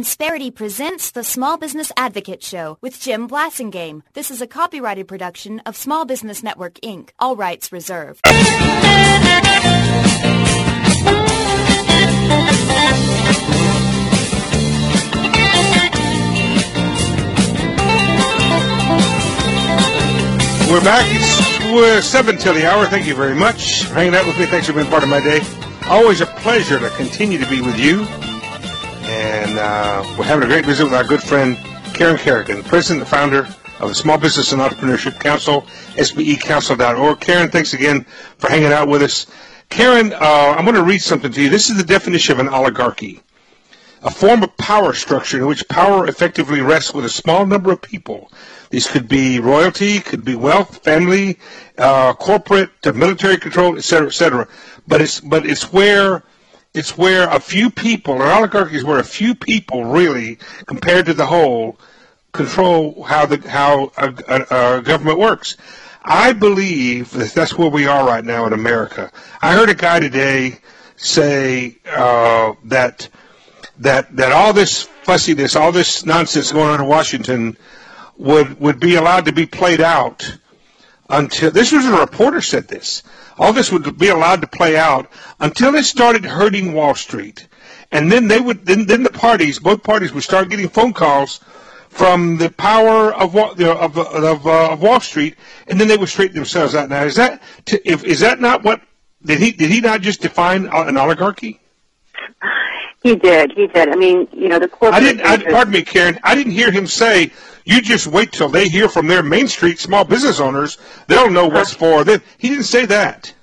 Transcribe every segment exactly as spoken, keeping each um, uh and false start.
Insperity presents the Small Business Advocate Show with Jim Blasingame. This is a copyrighted production of Small Business Network, Incorporated. All rights reserved. We're back. It's we're seven till the hour. Thank you very much for hanging out with me. Thanks for being part of my day. Always a pleasure to continue to be with you. And uh, we're having a great visit with our good friend Karen Kerrigan, president and founder of the Small Business and Entrepreneurship Council, S B E council dot org. Karen, thanks again for hanging out with us. Karen, uh, I'm going to read something to you. This is the definition of an oligarchy: a form of power structure in which power effectively rests with a small number of people. These could be royalty, could be wealth, family, uh, corporate, uh, military control, et cetera, et cetera. But it's but it's where it's where a few people, an oligarchy is where a few people really, compared to the whole, control how the how a, a, a government works. I believe that that's where we are right now in America. I heard a guy today say uh, that that that all this fussiness, all this nonsense going on in Washington would would be allowed to be played out until, this was a reporter said this, all this would be allowed to play out until it started hurting Wall Street. And then they would then, then the parties, both parties would start getting phone calls from the power of of of, uh, of Wall Street, and then they would straighten themselves out. Now, is that to, if is that not what did he did he not just define an oligarchy? He did. He did. I mean, you know, the corporate. I didn't. I, pardon me, Karen. I didn't hear him say, "You just wait till they hear from their Main Street small business owners. They'll know what's for them." He didn't say that.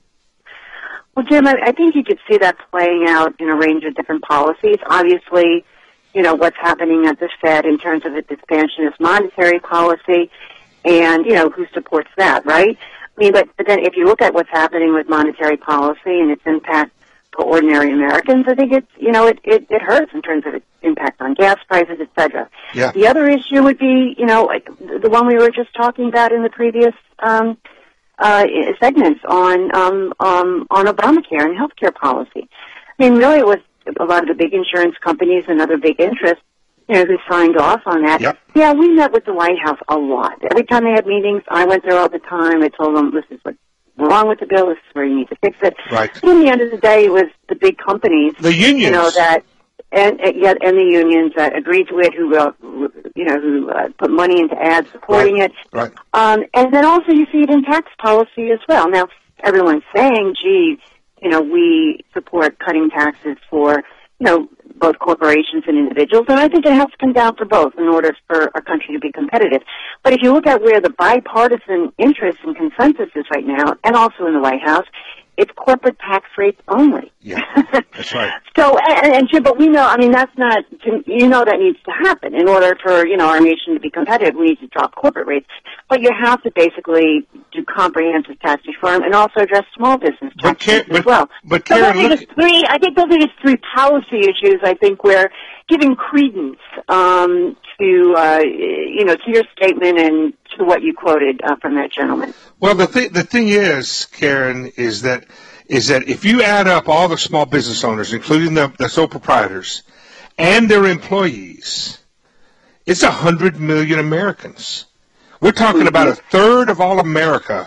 Well, Jim, I, I think you could see that playing out in a range of different policies. Obviously, you know, what's happening at the Fed in terms of its expansionist monetary policy, and you know who supports that, right? I mean, but, but then if you look at what's happening with monetary policy and its impact for ordinary Americans, I think it's, you know, it, it, it hurts in terms of its impact on gas prices, et cetera. Yeah. The other issue would be, you know, like the one we were just talking about in the previous um, uh, segments on um, um, on Obamacare and healthcare policy. I mean, really, it was a lot of the big insurance companies and other big interests, you know, who signed off on that. Yep. Yeah, we met with the White House a lot. Every time they had meetings, I went there all the time. I told them, this is what's wrong with the bill, this is where you need to fix it. Right. But in the end of the day, it was the big companies, the unions, you know, that and uh, yeah, and the unions that agreed to it, who uh, you know, who uh, put money into ads supporting right. it. Right. Um, and then also you see it in tax policy as well. Now everyone's saying, gee, you know, we support cutting taxes for, you know, both corporations and individuals, and I think it has to come down for both in order for our country to be competitive. But if you look at where the bipartisan interest and consensus is right now, and also in the White House, it's corporate tax rates only. Yeah, that's right. So, and, and Jim, but we know, I mean, that's not, you know, that needs to happen in order for, you know, our nation to be competitive. We need to drop corporate rates. But you have to basically do comprehensive tax reform and also address small business tax rates as well. But so Karen, I think it's three, I think those are just three policy issues, I think, where giving credence um, to, uh, you know, to your statement and to what you quoted uh, from that gentleman. Well, the thing, the thing is, Karen, is that is that if you add up all the small business owners, including the, the sole proprietors, and their employees, it's a hundred million Americans. We're talking about a third of all America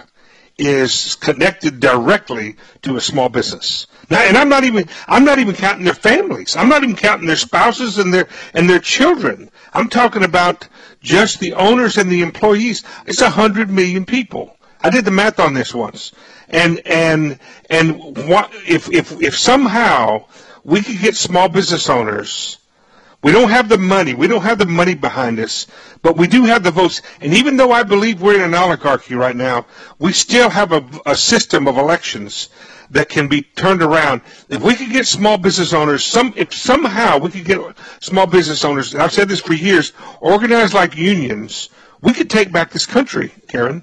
is connected directly to a small business. Now, and I'm not even I'm not even counting their families. I'm not even counting their spouses and their and their children. I'm talking about just the owners and the employees. It's a hundred million people. I did the math on this once, and and and what if if if somehow we could get small business owners. We don't have the money. We don't have the money behind us, but we do have the votes. And even though I believe we're in an oligarchy right now, we still have a, a system of elections that can be turned around. If we could get small business owners, some if somehow we could get small business owners, and I've said this for years, organized like unions, we could take back this country, Karen.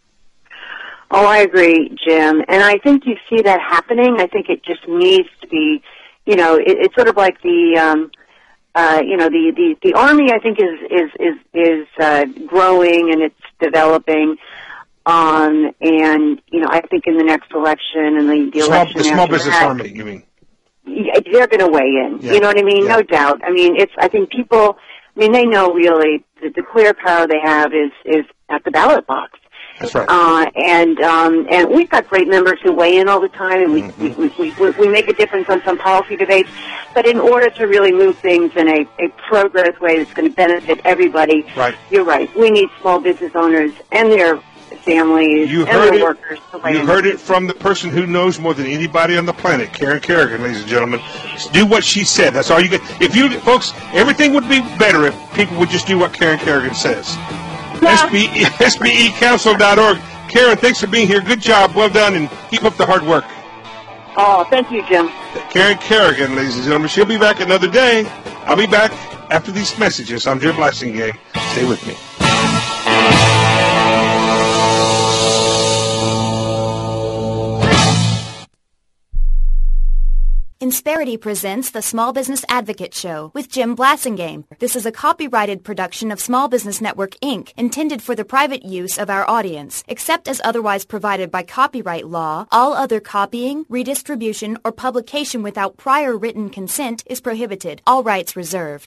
Oh, I agree, Jim. And I think you see that happening. I think it just needs to be, you know, it, it's sort of like the... Um, Uh, you know, the, the, the Army, I think, is is is, is uh, growing and it's developing. Um, and, you know, I think in the next election and the, the small, election the small after business that, army, you mean? they're going to weigh in. Yeah. You know what I mean? Yeah. No doubt. I mean, it's. I think people. I mean, they know really that the clear power they have is is at the ballot box. That's right. Uh, and um, and we've got great members who weigh in all the time, and we, Mm-hmm. we, we, we, we make a difference on some policy debates. But in order to really move things in a, a pro-growth way that's going to benefit everybody, Right. you're right. We need small business owners and their families You and heard their it. workers to weigh You in. heard it from the person who knows more than anybody on the planet, Karen Kerrigan, ladies and gentlemen. Just do what she said. That's all you get. If you, folks, everything would be better if people would just do what Karen Kerrigan says. Yeah. S B E, S B E council dot org. Karen, thanks for being here. Good job. Well done, and keep up the hard work. Oh, thank you, Jim. Karen Kerrigan, ladies and gentlemen. She'll be back another day. I'll be back after these messages. I'm Jim Blasingame. Stay with me. Insperity presents the Small Business Advocate Show with Jim Blasingame. This is a copyrighted production of Small Business Network, Incorporated, intended for the private use of our audience. Except as otherwise provided by copyright law, all other copying, redistribution, or publication without prior written consent is prohibited. All rights reserved.